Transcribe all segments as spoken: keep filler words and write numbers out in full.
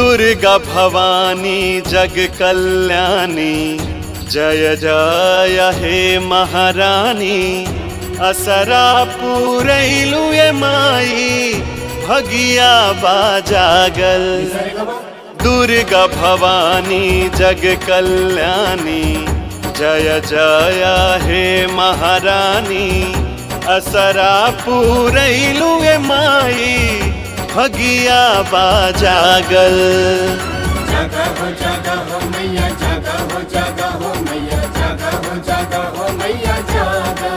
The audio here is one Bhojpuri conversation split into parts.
दुर्गा भवानी जग कल्याणी, जय जय हे महारानी। असरा पूरैलु ये माई, भगिया बाजागल। दुर्गा भवानी जग कल्याणी, जय जय हे महारानी। असरा पूरैलु ये माई, भगिया बाजागल। जागा हो जागा हो मैया, जागा हो जागा हो मैया, जागा हो जागा हो मैया जागा।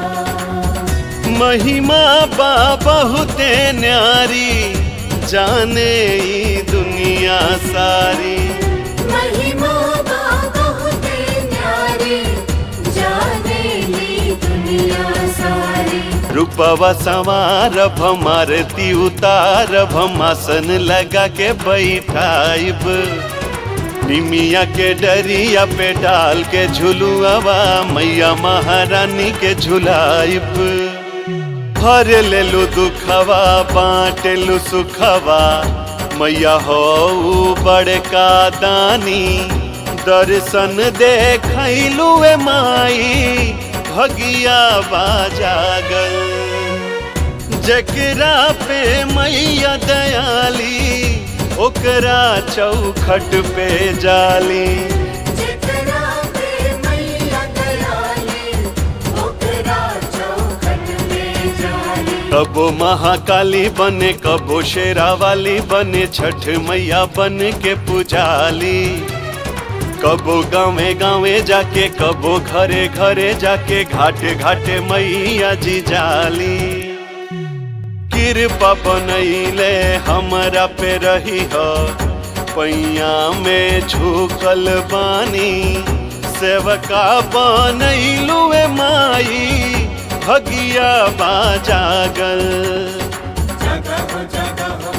महिमा बा बहुते न्यारी, जाने ई दुनिया सारी। महिमा बा बहुते न्यारी, जाने ई दुनिया सारी। रूपवा संवारभ मारती उतारभ, आसन लगा के बैठाइब। निमिया के डरिया पे डाल के झुलुआवा, मैया महारानी के झुलाइब। भर लेलु दुखवा बाँट लु सुखवा, मैया हो बड़का दानी। दर्शन देखैलु ए माई, भगिया बाजागल। जकरा पे मैया दयाली, ओकरा चौखट पे जाली। जकरा पे मैया दयाली, ओकरा चौखट पे जाली। कबो महाकाली बने, कबो शेरावाली बने, छठ मैया बन के पुजाली। कबो गाँवे गाँवे जाके, कबो घरे घरे जाके, घाटे घाटे मैया जी जाली। कृपा बनैले हमरा पे रही हो, पैया में झुकल बानी। सेवका बनैलु ए माई, भगिया बाजागल। जागा हो जागा हो